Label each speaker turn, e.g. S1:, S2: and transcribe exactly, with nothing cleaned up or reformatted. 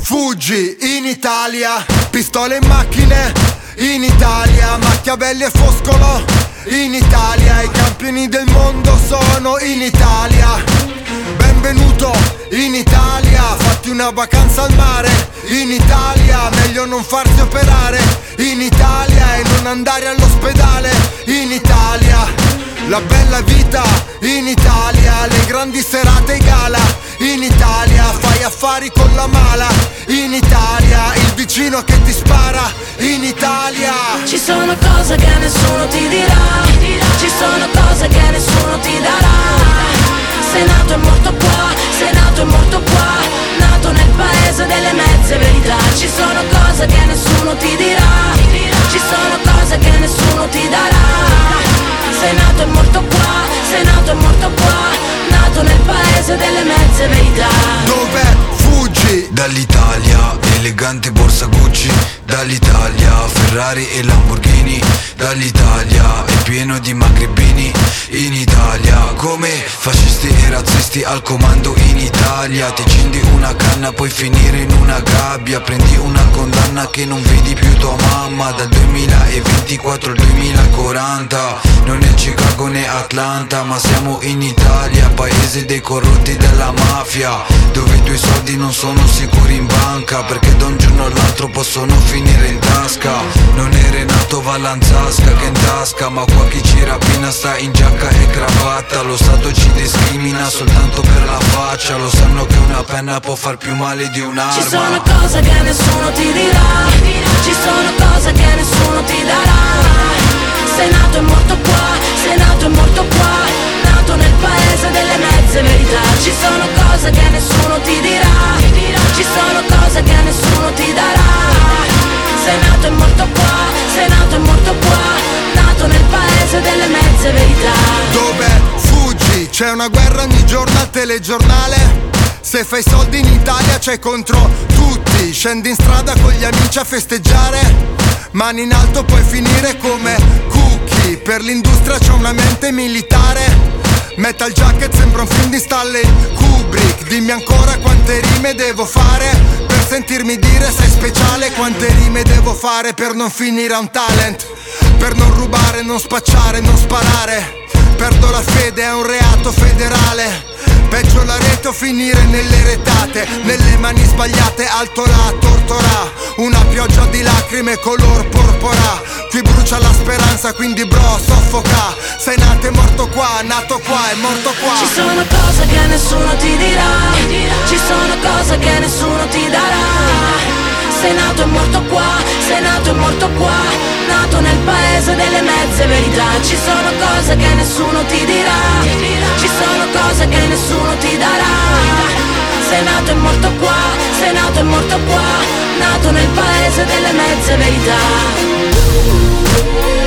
S1: fuggi in Italia, pistole in macchine in Italia, Machiavelli e Foscolo in Italia, i campioni del mondo sono in Italia. Benvenuto in Italia, fatti una vacanza al mare in Italia, meglio non farsi operare in Italia e non andare all'ospedale in Italia. La bella vita in Italia, le grandi serate e gala in Italia, fai affari con la mala in Italia, il vicino che ti spara in Italia.
S2: Ci sono cose che nessuno ti dirà, ci sono cose che nessuno ti darà. Sei nato e morto qua, sei nato e morto qua, nato nel paese delle mezze verità. Ci sono cose che nessuno ti dirà, ci sono cose che nessuno ti darà. Sei nato e morto qua, sei nato e morto qua, nato nel paese delle mezze verità.
S1: Dove fuggi?
S3: Dall'Italia, elegante borsa Gucci. Dall'Italia, Ferrari e Lamborghini. Dall'Italia, è pieno di magrebini. In Italia, come fascisti e razzisti al comando in Italia. Ti accendi una canna, puoi finire in una gabbia. Prendi una condanna che non vedi più tua mamma. Dal duemilaventiquattro al duemilaquaranta. Non è Chicago né Atlanta, ma siamo in Italia, paese dei corrotti della mafia, dove i tuoi soldi non sono sicuri in banca, perché da un giorno all'altro possono finire in tasca. Non è Renato Vallanzasca che in tasca, ma qua chi ci rapina sta in giacca e cravatta. Lo Stato ci discrimina soltanto per la faccia, lo sanno che una penna può far più male di un'arma.
S2: Ci sono cose che nessuno ti dirà, ci sono cose che nessuno ti darà. Sei nato e morto qua, sei nato e morto qua, nato nel paese delle mezze verità. Ci sono cose che nessuno ti dirà, ci sono cose che nessuno ti darà. Sei nato e morto qua, sei nato e morto qua, nato nel paese delle mezze verità.
S1: Dove fuggi? C'è una guerra ogni giorno al telegiornale. Se fai soldi in Italia c'hai contro tutti. Scendi in strada con gli amici a festeggiare, mani in alto puoi finire come cookie. Per l'industria c'è una mente militare. Metal Jacket sembra un film di Stanley Kubrick. Dimmi ancora quante rime devo fare per sentirmi dire sei speciale. Quante rime devo fare per non finire a un talent, per non rubare, non spacciare, non sparare. Perdo la fede, è un reato federale. Peggio la rete o finire nelle retate, nelle mani sbagliate, alto la tortora. Una pioggia di lacrime color porpora. Qui brucia la speranza, quindi bro soffoca. Sei nato e morto qua, nato qua e morto qua.
S2: Ci sono cose che nessuno ti dirà, ci sono cose che nessuno ti darà. Sei nato e morto qua, sei nato e morto qua, nato nel paese delle mezze verità. Ci sono cose che nessuno ti dirà, ci sono cose che nessuno ti darà. Sei nato e morto qua, sei nato e morto qua, nato nel paese delle mezze verità.